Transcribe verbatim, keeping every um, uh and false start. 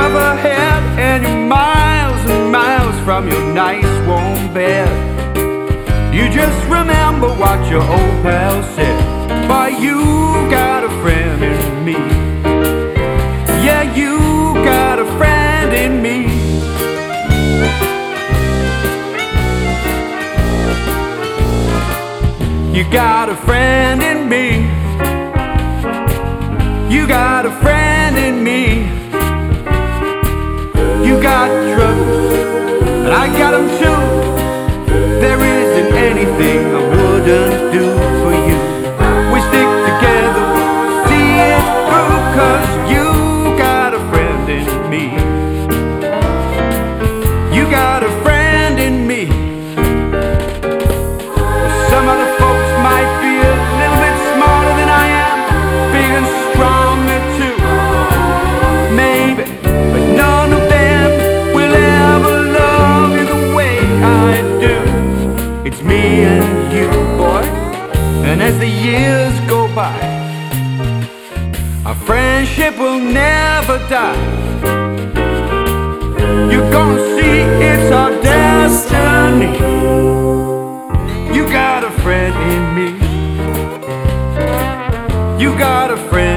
of ahead, and you're miles and miles from your nice warm bed. You just remember what your old pal said, boy, you got a friend in me. Yeah, you got a friend in me. You got a friend in me. You got a friend in me. You got troubles, and I got them too. There isn't anything I wouldn't do for you. We stick together, see it through, 'cause you got a friend in me. You got a friend in me. Some other folks might be a little bit smarter than I am, big and stronger too, maybe, but none of them will ever love you the way I do. It's me and you, boy, and as the years go by, our friendship will never die. You're gonna see it's our destiny. You got a friend in me. You got a friend